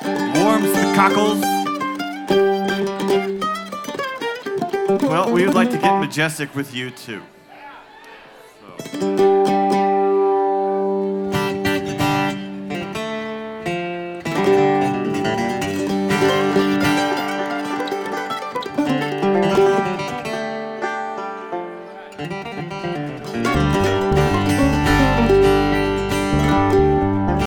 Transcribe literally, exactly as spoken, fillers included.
warms the cockles. Well, we would like to get majestic with you too. So.